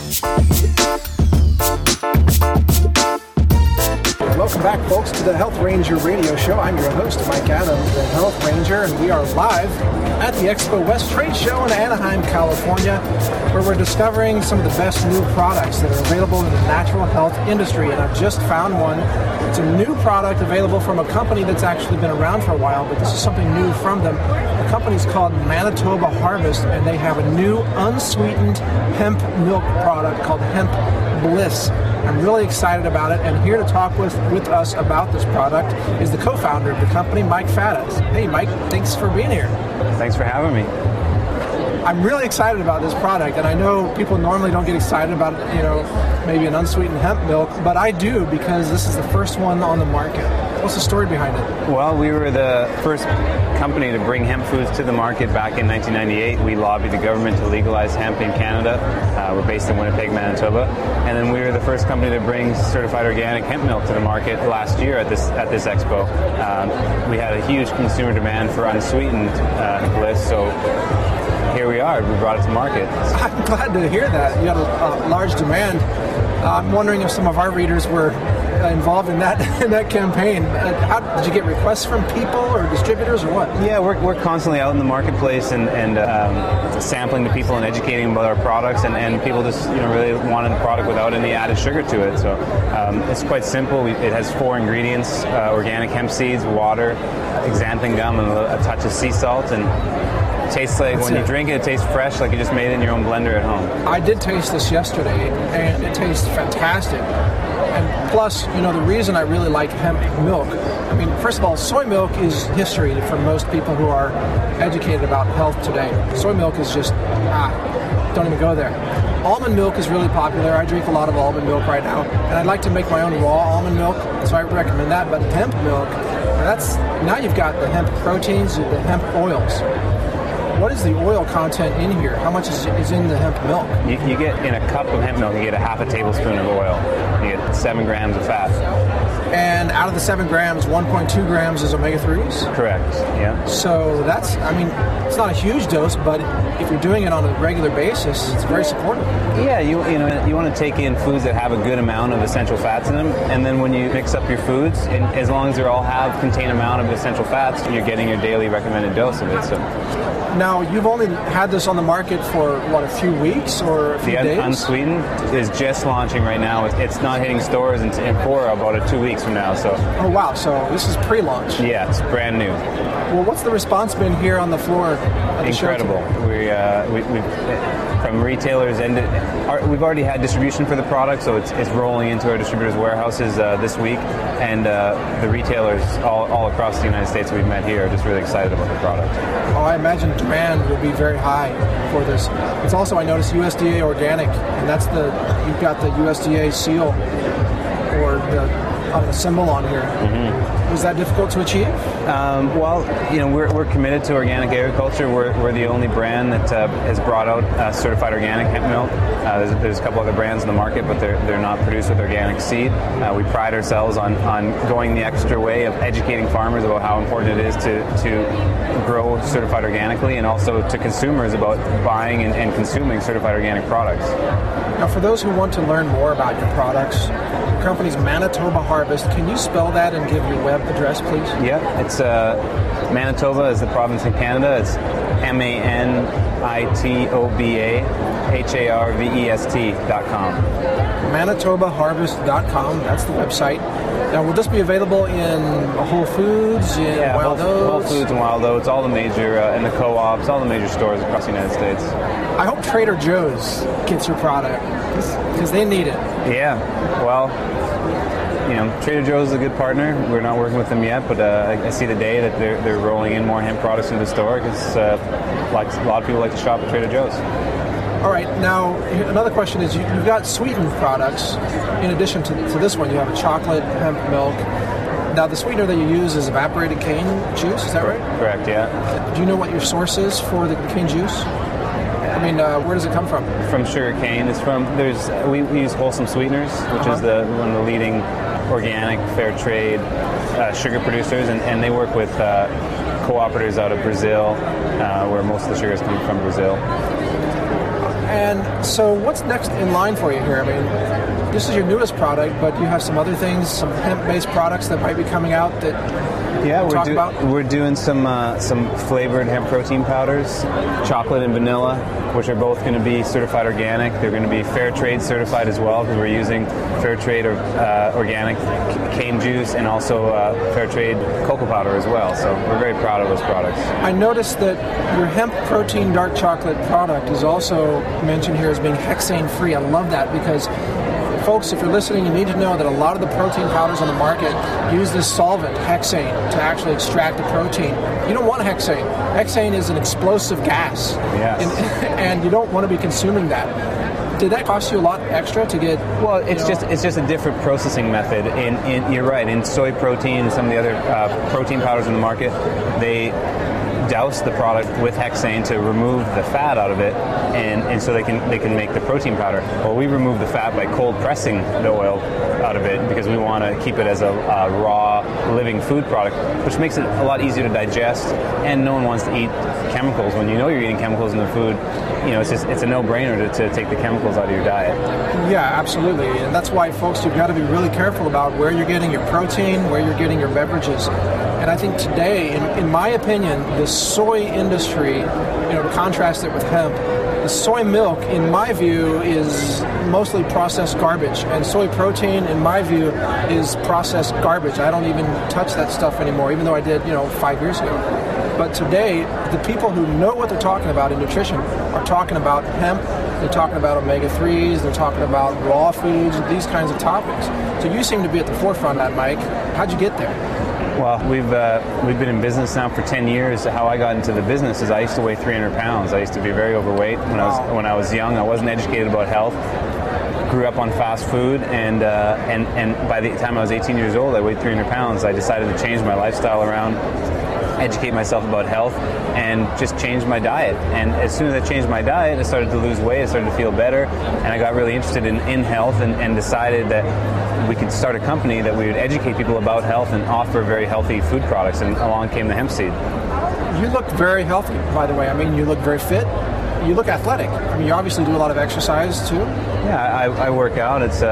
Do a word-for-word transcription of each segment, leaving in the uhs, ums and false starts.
Welcome back, folks, to the Health Ranger Radio Show. I'm your host, Mike Adams, the Health Ranger, and we are live at the Expo West Trade Show in Anaheim, California, where we're discovering some of the best new products that are available in the natural health industry. And I've just found one. It's a new product available from a company that's actually been around for a while, but this is something new from them. The company's called Manitoba Harvest, and they have a new unsweetened hemp milk product called Hemp Bliss. I'm really excited about it, and here to talk with, with us about this product is the co-founder of the company, Mike Faddis. Hey, Mike, thanks for being here. Thanks for having me. I'm really excited about this product, and I know people normally don't get excited about, you know, maybe an unsweetened hemp milk, but I do because this is the first one on the market. What's the story behind it? Well, we were the first company to bring hemp foods to the market back in nineteen ninety-eight. We lobbied the government to legalize hemp in Canada. Uh, we're based in Winnipeg, Manitoba. And then we were the first company to bring certified organic hemp milk to the market last year at this at this expo. Um, we had a huge consumer demand for unsweetened uh, bliss, so here we are. We brought it to market. I'm glad to hear that. You had a, a large demand. Uh, I'm wondering if some of our readers were involved in that in that campaign. Uh, how did you get requests from people or distributors or what? Yeah, we're we're constantly out in the marketplace and and um, sampling to people and educating them about our products, and, and people just you know really wanted the product without any added sugar to it. So um, it's quite simple. We, it has four ingredients: uh, organic hemp seeds, water, xanthan gum, and a, a touch of sea salt. And it tastes like That's when it. you drink it, it tastes fresh, like you just made it in your own blender at home. I did taste this yesterday, and it tastes fantastic. And plus, you know, the reason I really like hemp milk, I mean, first of all, soy milk is history for most people who are educated about health today. Soy milk is just, ah, don't even go there. Almond milk is really popular. I drink a lot of almond milk right now, and I'd like to make my own raw almond milk, so I recommend that. But hemp milk, that's, now you've got the hemp proteins, the hemp oils. What is the oil content in here? How much is, is in the hemp milk? You, you get, in a cup of hemp milk, you get a half a tablespoon of oil. You get seven grams of fat. And out of the seven grams, one point two grams is omega threes? Correct, yeah. So that's, I mean, it's not a huge dose, but if you're doing it on a regular basis, it's very supportive. Yeah, you you know you want to take in foods that have a good amount of essential fats in them, and then when you mix up your foods, and as long as they all have contain amount of essential fats, you're getting your daily recommended dose of it. So now you've only had this on the market for what, a few weeks or a few the un- days? unsweetened is just launching right now. It's not hitting stores in, in for about a two weeks from now. So oh wow, so this is pre-launch. yeah, it's brand new. Well, what's the response been here on the floor at the show Incredible. today? We, uh, we, we, from retailers, and our, we've already had distribution for the product, so it's, it's rolling into our distributors' warehouses uh, this week, and uh, the retailers all, all across the United States we've met here are just really excited about the product. Oh, I imagine demand will be very high for this. It's also, I noticed, U S D A organic, and that's the, you've got the U S D A seal or the on the symbol on here. Mm-hmm. Was that difficult to achieve? Um, well, you know, we're, we're committed to organic agriculture. We're, we're the only brand that uh, has brought out uh, certified organic hemp milk. Uh, there's, there's a couple other brands in the market, but they're they're not produced with organic seed. Uh, we pride ourselves on, on going the extra way of educating farmers about how important it is to, to grow certified organically, and also to consumers about buying and, and consuming certified organic products. Now, for those who want to learn more about your products, your company's Manitoba Harvest, can you spell that and give your web address, please? Yeah, it's uh, Manitoba is the province in Canada. It's M A N I T O B A H A R V E S T dot com. Manitoba Harvest dot com, that's the website. Now, will this be available in Whole Foods, in Yeah, Wild Whole, Oats? Whole Foods and Wild Oats, all the major, uh, and the co-ops, all the major stores across the United States. I hope Trader Joe's gets your product, because they need it. Yeah, well, you know, Trader Joe's is a good partner. We're not working with them yet, but uh, I, I see the day that they're, they're rolling in more hemp products into the store, because uh, like, a lot of people like to shop at Trader Joe's. All right, now another question is, you, you've got sweetened products. In addition to, to this one, you have a chocolate hemp milk. Now, the sweetener that you use is evaporated cane juice, is that right? Correct, yeah. Do you know what your source is for the cane juice? I mean, uh, where does it come from? From sugar cane. It's from, there's, we, we use Wholesome Sweeteners, which Uh-huh. is the one of the leading organic, fair trade uh, sugar producers, and, and they work with uh, cooperators out of Brazil, uh, where most of the sugar is coming from Brazil. And so what's next in line for you here? I mean, this is your newest product, but you have some other things, some hemp-based products that might be coming out that yeah, we'll we're, talk do, about? we're doing some uh, some flavored hemp protein powders, chocolate and vanilla, which are both going to be certified organic. They're going to be fair trade certified as well, because we're using fair trade or uh, organic cane juice and also uh, fair trade cocoa powder as well. So we're very proud of those products. I noticed that your hemp protein dark chocolate product is also mentioned here as being hexane free. I love that, because folks, if you're listening, you need to know that a lot of the protein powders on the market use this solvent, hexane, to actually extract the protein. You don't want hexane. Hexane is an explosive gas. Yes. And, and you don't want to be consuming that. Did that cost you a lot extra to get? Well, it's you know, just it's just a different processing method. In, in you're right. In soy protein and some of the other uh, protein powders in the market, they douse the product with hexane to remove the fat out of it, and, and so they can they can make the protein powder. Well, we remove the fat by cold pressing the oil out of it, because we want to keep it as a, a raw, living food product, which makes it a lot easier to digest. And no one wants to eat chemicals when you know you're eating chemicals in the food. You know, it's just it's a no-brainer to, to take the chemicals out of your diet. Yeah, absolutely, and that's why, folks, you've got to be really careful about where you're getting your protein, where you're getting your beverages. And I think today, in, in my opinion, the soy industry, you know, to contrast it with hemp, the soy milk, in my view, is mostly processed garbage, and soy protein, in my view, is processed garbage. I don't even touch that stuff anymore, even though I did, you know, five years ago. But today, the people who know what they're talking about in nutrition are talking about hemp, they're talking about omega threes, they're talking about raw foods, these kinds of topics. So you seem to be at the forefront of that, Mike. How'd you get there? Well, we've uh, we've been in business now for ten years. How I got into the business is I used to weigh three hundred pounds. I used to be very overweight when I was when I was young. I wasn't educated about health. Grew up on fast food, and uh, and and by the time I was eighteen years old, I weighed three hundred pounds. I decided to change my lifestyle around, educate myself about health, and just change my diet. And as soon as I changed my diet, I started to lose weight, I started to feel better, and I got really interested in, in health, and, and decided that we could start a company that we would educate people about health and offer very healthy food products, and along came the hemp seed. You look very healthy, by the way. I mean, you look very fit. You look athletic. I mean, you obviously do a lot of exercise, too. Yeah, I, I work out. It's a...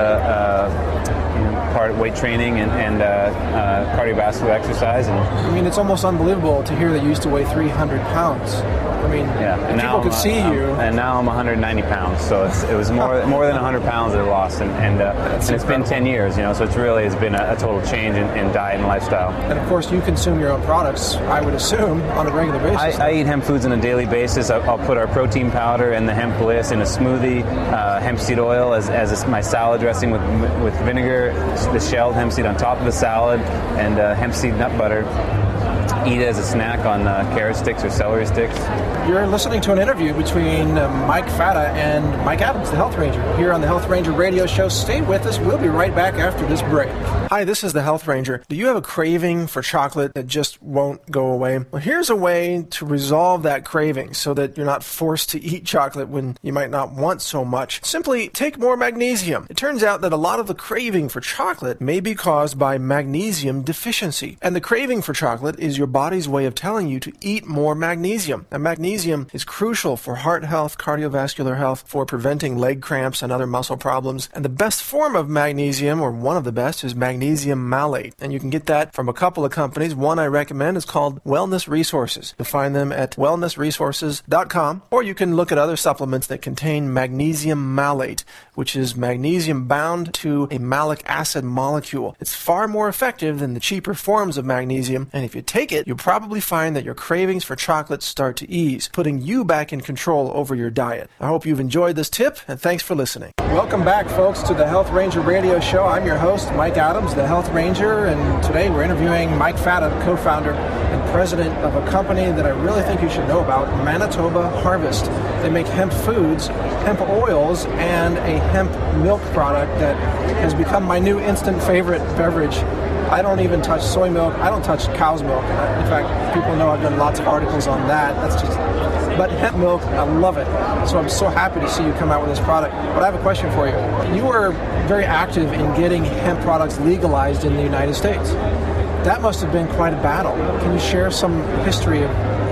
Uh, uh, you know, part weight training and, and uh, uh, cardiovascular exercise. And I mean, it's almost unbelievable to hear that you used to weigh three hundred pounds. I mean, yeah. if and people could I'm, see I'm, you. And now I'm one hundred ninety pounds, so it's, it was more more than one hundred pounds I lost, and and, uh, and it's been ten years, you know, so it's really has been a, a total change in, in diet and lifestyle. And of course, you consume your own products, I would assume, on a regular basis. I, I eat hemp foods on a daily basis. I'll, I'll put our protein powder and the hemp bliss in a smoothie, uh, hemp seed oil as, as my salad dressing with with vinegar, the shelled hemp seed on top of the salad, and uh, hemp seed nut butter. Eat it as a snack on uh, carrot sticks or celery sticks. You're listening to an interview between uh, Mike Fata and Mike Adams, the Health Ranger, here on the Health Ranger radio show. Stay with us. We'll be right back after this break. Hi, this is the Health Ranger. Do you have a craving for chocolate that just won't go away? Well, here's a way to resolve that craving so that you're not forced to eat chocolate when you might not want so much. Simply take more magnesium. It turns out that a lot of the craving for chocolate may be caused by magnesium deficiency. And the craving for chocolate is your body's way of telling you to eat more magnesium. And magnesium is crucial for heart health, cardiovascular health, for preventing leg cramps and other muscle problems. And the best form of magnesium, or one of the best, is magnesium malate. And you can get that from a couple of companies. One I recommend is called Wellness Resources. You'll find them at wellness resources dot com, or you can look at other supplements that contain magnesium malate, which is magnesium bound to a malic acid molecule. It's far more effective than the cheaper forms of magnesium, and if you take it, you'll probably find that your cravings for chocolate start to ease, putting you back in control over your diet. I hope you've enjoyed this tip, and thanks for listening. Welcome back, folks, to the Health Ranger radio show. I'm your host, Mike Adams, the Health Ranger, and today we're interviewing Mike Fata, co-founder and president of a company that I really think you should know about, Manitoba Harvest. They make hemp foods, hemp oils, and a hemp milk product that has become my new instant favorite beverage. I don't even touch soy milk. I don't touch cow's milk. In fact, people know I've done lots of articles on that. That's just, but hemp milk, I love it. So I'm so happy to see you come out with this product. But I have a question for you. You were very active in getting hemp products legalized in the United States. That must have been quite a battle. Can you share some history of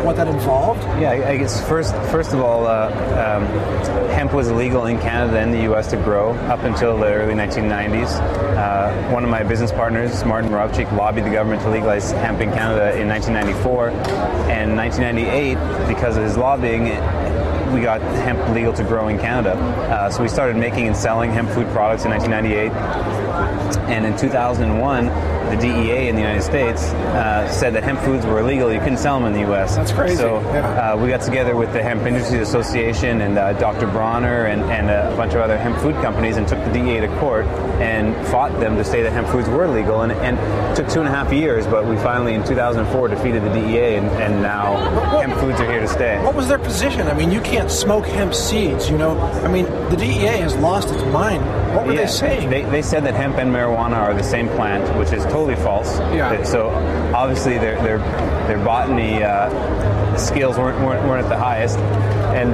what that involved? Yeah, I guess first, first of all, uh, um, hemp was illegal in Canada and the U S to grow up until the early nineteen nineties. Uh, one of my business partners, Martin Moravchik, lobbied the government to legalize hemp in Canada in nineteen ninety-four, and in nineteen ninety-eight, because of his lobbying, we got hemp legal to grow in Canada. Uh, so we started making and selling hemp food products in nineteen ninety-eight, and in two thousand one, the D E A in the United States uh, said that hemp foods were illegal. You couldn't sell them in the U S. That's crazy. So yeah. uh, we got together with the Hemp Industries Association and uh, Doctor Bronner and, and a bunch of other hemp food companies and took the D E A to court and fought them to say that hemp foods were legal. And, and it took two and a half years, but we finally in two thousand four defeated the D E A, and, and now what, hemp foods are here to stay. What was their position? I mean, you can't smoke hemp seeds, you know? I mean, the D E A has lost its mind. What were yeah, they saying? They, they said that hemp and marijuana are the same plant, which is totally false. Yeah. So obviously their their their botany uh, skills weren't, weren't weren't at the highest, and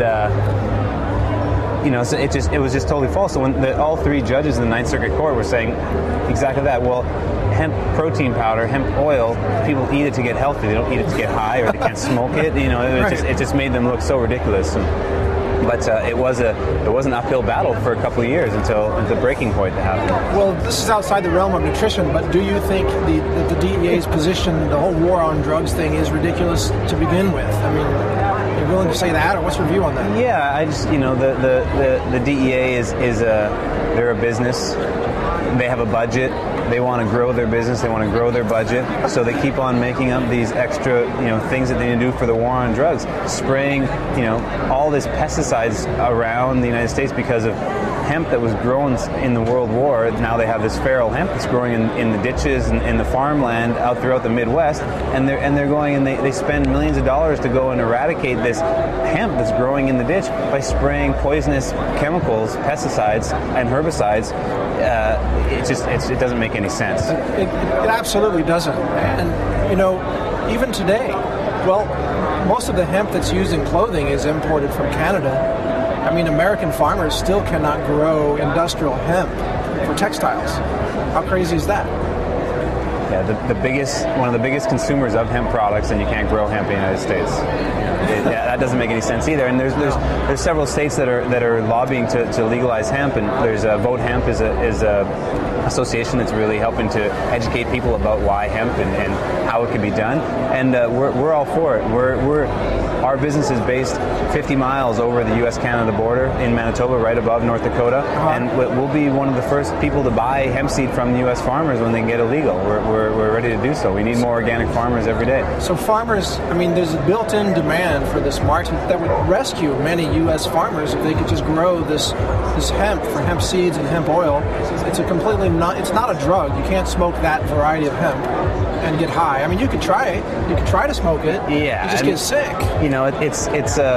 uh, you know, so it just it was just totally false. So when the, all three judges in the Ninth Circuit Court were saying exactly that. Well, hemp protein powder, hemp oil, people eat it to get healthy. They don't eat it to get high, or they can't smoke it. You know, it, right. just it just made them look so ridiculous. And, But uh, it was a it was an uphill battle for a couple of years until the breaking point happened. Well, this is outside the realm of nutrition, but do you think the, the, the D E A's position, the whole war on drugs thing, is ridiculous to begin with? I mean, are you willing to say that, or what's your view on that? Yeah, I just you know the the, the, the D E A is is a they're a business. They have a budget. They want to grow their business. They want to grow their budget. So they keep on making up these extra, you know, things that they need to do for the war on drugs. Spraying, you know, all this pesticides around the United States because of hemp that was grown in the World War. Now they have this feral hemp that's growing in, in the ditches and in the farmland out throughout the Midwest. And they're and they're going and they, they spend millions of dollars to go and eradicate this hemp that's growing in the ditch by spraying poisonous chemicals, pesticides, and herbicides. Uh, it just it's, it doesn't make any sense. It, it, it absolutely doesn't. And, you know, even today, well, most of the hemp that's used in clothing is imported from Canada. I mean, American farmers still cannot grow industrial hemp for textiles. How crazy is that? Yeah, the, the biggest, one of the biggest consumers of hemp products, and you can't grow hemp in the United States. It, yeah, that doesn't make any sense either. And there's there's there's several states that are that are lobbying to, to legalize hemp, and there's a Vote Hemp is a is a association that's really helping to educate people about why hemp and, and how it can be done. And uh, we're we're all for it. We're we're our business is based fifty miles over the U S Canada border in Manitoba, right above North Dakota, uh-huh. and we'll be one of the first people to buy hemp seed from U S farmers when they get it legal. We're, we're, we're ready to do so. We need more organic farmers every day. So farmers, I mean, there's a built-in demand for this market that would rescue many U S farmers if they could just grow this this hemp for hemp seeds and hemp oil. It's a completely not, it's not a drug. You can't smoke that variety of hemp and get high. I mean, you could try it. You could try to smoke it. Yeah. You just I mean, get sick. You know, it, it's, it's, uh,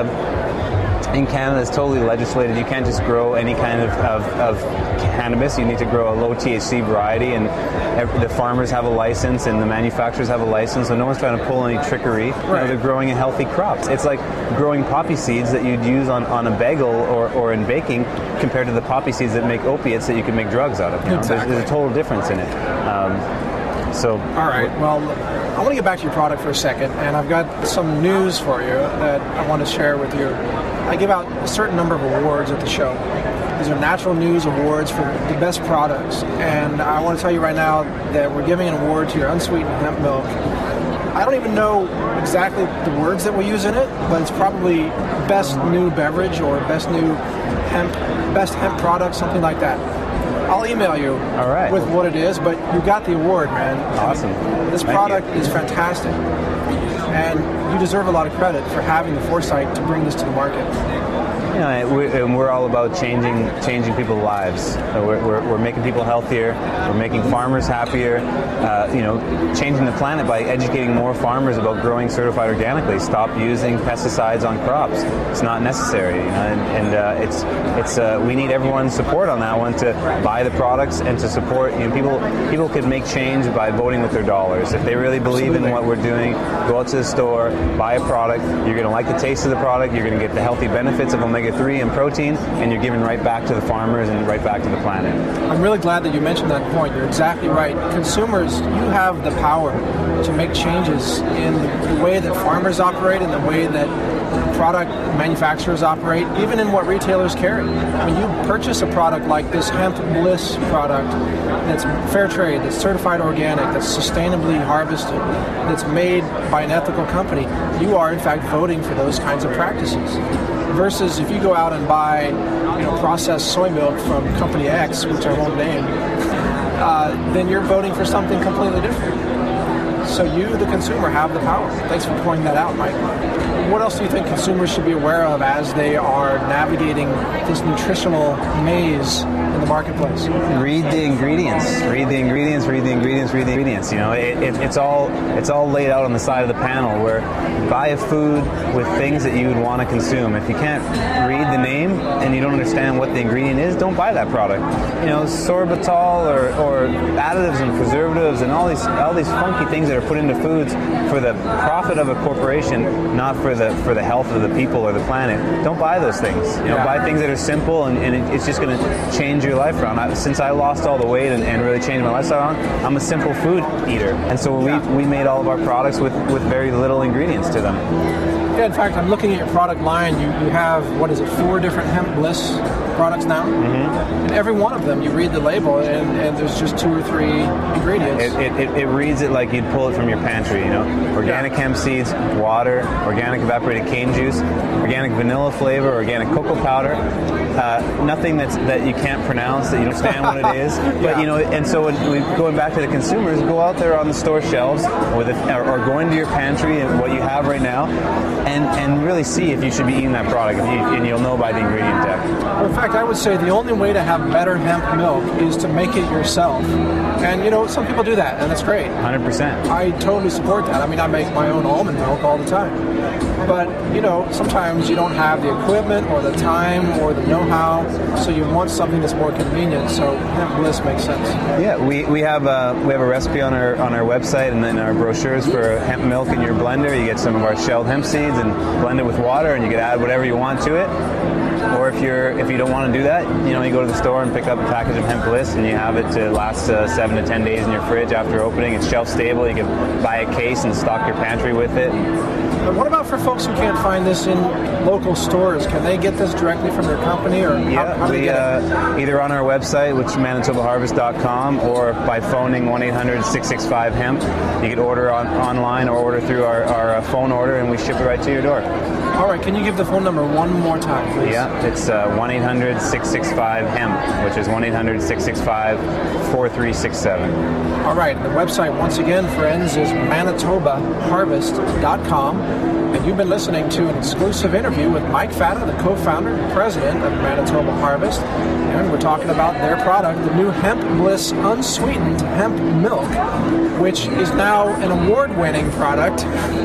in Canada, it's totally legislated. You can't just grow any kind of, of, of cannabis. You need to grow a low T H C variety, and every, the farmers have a license and the manufacturers have a license, so no one's trying to pull any trickery. Right. You know, they're growing a healthy crops. It's like growing poppy seeds that you'd use on, on a bagel or, or in baking compared to the poppy seeds that make opiates that you can make drugs out of. You know? Exactly. There's, there's a total difference in it. Um, so, all right. Well, I want to get back to your product for a second, and I've got some news for you that I want to share with you. I give out a certain number of awards at the show. These are Natural News Awards for the best products, and I want to tell you right now that we're giving an award to your unsweetened hemp milk. I don't even know exactly the words that we use in it, but it's probably best new beverage or best new hemp, best hemp product, something like that. I'll email you All right. with what it is, but you got the award, man. Awesome. This Thank product you. is fantastic, and you deserve a lot of credit for having the foresight to bring this to the market. You know, we, and we're all about changing changing people's lives. So we're, we're, we're making people healthier. We're making farmers happier. Uh, you know, changing the planet by educating more farmers about growing certified organically. Stop using pesticides on crops. It's not necessary. You know, and, and uh, it's it's uh, we need everyone's support on that one to buy the products and to support. You know, people people could make change by voting with their dollars. If they really believe Absolutely. in what we're doing, go out to the store, buy a product. You're going to like the taste of the product. You're going to get the healthy benefits of omega omega three and protein, and you're giving right back to the farmers and right back to the planet. I'm really glad that you mentioned that point. You're exactly right. Consumers, you have the power to make changes in the way that farmers operate, in the way that product manufacturers operate, even in what retailers carry. When you purchase a product like this Hemp Bliss product that's fair trade, that's certified organic, that's sustainably harvested, that's made by an ethical company, you are in fact voting for those kinds of practices. Versus if you go out and buy, you know, processed soy milk from company X, which I won't name, uh, then you're voting for something completely different. So you, the consumer, have the power. Thanks for pointing that out, Mike. What else do you think consumers should be aware of as they are navigating this nutritional maze in the marketplace? Read the ingredients. Read the ingredients. Read the ingredients. Read the ingredients. You know, it, it, it's all it's all laid out on the side of the panel. Where buy a food with things that you would want to consume. If you can't read the name and you don't understand what the ingredient is, don't buy that product. You know, sorbitol or, or additives and preservatives and all these all these funky things that are put into foods for the profit of a corporation, not for the for the health of the people or the planet. Don't buy those things. You know, yeah. Buy things that are simple and, and it, it's just going to change your life around. I, since I lost all the weight and, and really changed my lifestyle, I'm a simple food eater, and so we yeah. we made all of our products with, with very little ingredients to them. Yeah, in fact, I'm looking at your product line. You you have, what is it, four different Hemp Bliss products now? Mm-hmm. And every one of them, you read the label, and, and there's just two or three ingredients. It, it, it, it reads it like you'd pull it from your pantry, you know. Organic yeah. hemp seeds, water, organic evaporated cane juice, organic vanilla flavor, organic cocoa powder. Uh, nothing that's that you can't pronounce, that you don't understand what it is. But, yeah. you know, and so when we, going back to the consumers, go out there on the store shelves with it, or, or go into your pantry and what you have right now, and, and really see if you should be eating that product, if you, and you'll know by the ingredient deck. Well, in fact, I would say the only way to have better hemp milk is to make it yourself. And, you know, some people do that, and that's great. one hundred percent. I totally support that. I mean, I make my own almond milk all the time. But, you know, sometimes you don't have the equipment or the time or the know-how, so you want something that's more convenient. So Hemp Bliss makes sense. Yeah, we, we have a, we have a recipe on our on our website and then our brochures for hemp milk in your blender. You get some of our shelled hemp seeds and blend it with water, and you can add whatever you want to it. Or if you're if you don't want to do that, you know, you go to the store and pick up a package of Hemp Bliss, and you have it to last uh, seven to ten days in your fridge after opening. It's shelf stable. You can buy a case and stock your pantry with it. But what about for folks who can't find this in local stores? Can they get this directly from their company, or yeah, how, how do we, they get uh, it? Either on our website, which is manitoba harvest dot com, or by phoning one eight hundred six six five hemp. You can order on, online or order through our, our uh, phone order, and we ship it right to your door. All right, can you give the phone number one more time, please? Yeah, it's uh, one eight hundred six six five hemp, which is one eight hundred six six five four three six seven. All right, the website, once again, friends, is manitoba harvest dot com. And you've been listening to an exclusive interview with Mike Fata, the co-founder and president of Manitoba Harvest. And we're talking about their product, the new Hemp Bliss Unsweetened Hemp Milk, which is now an award-winning product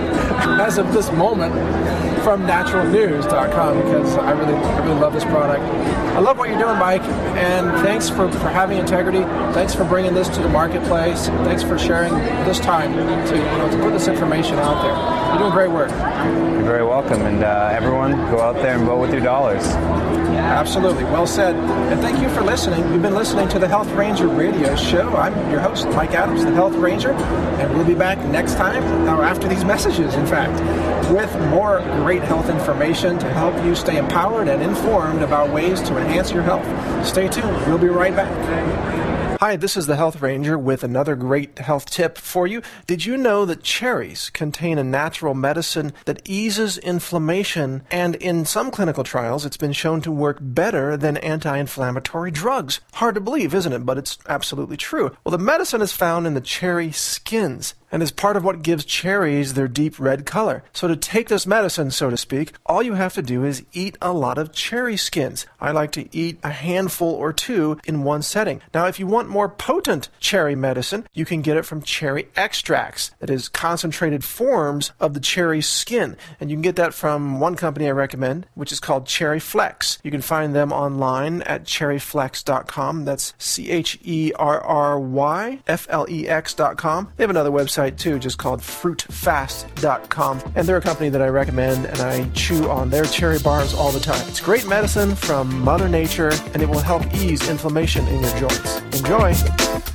as of this moment from natural news dot com, because I really, I really love this product. I love what you're doing, Mike, and thanks for, for having integrity. Thanks for bringing this to the marketplace. Thanks for sharing this time to, you know, to put this information out there. You're doing great work. You're very welcome, and uh, everyone, go out there and vote with your dollars. Absolutely. Well said. And thank you for listening. You've been listening to the Health Ranger Radio Show. I'm your host, Mike Adams, the Health Ranger, and we'll be back next time, or after these messages, in fact, with more great health information to help you stay empowered and informed about ways to enhance your health. Stay tuned. We'll be right back. Hi, this is the Health Ranger with another great health tip for you. Did you know that cherries contain a natural medicine that eases inflammation, and in some clinical trials it's been shown to work better than anti-inflammatory drugs? Hard to believe, isn't it? But it's absolutely true. Well, the medicine is found in the cherry skins and is part of what gives cherries their deep red color. So to take this medicine, so to speak, all you have to do is eat a lot of cherry skins. I like to eat a handful or two in one setting. Now, if you want more potent cherry medicine, you can get it from cherry extracts. That is concentrated forms of the cherry skin. And you can get that from one company I recommend, which is called Cherry Flex. You can find them online at cherry flex dot com. That's C H E R R Y F L E X dot com. They have another website too, just called fruit fast dot com. And they're a company that I recommend, and I chew on their cherry bars all the time. It's great medicine from Mother Nature, and it will help ease inflammation in your joints. Enjoy!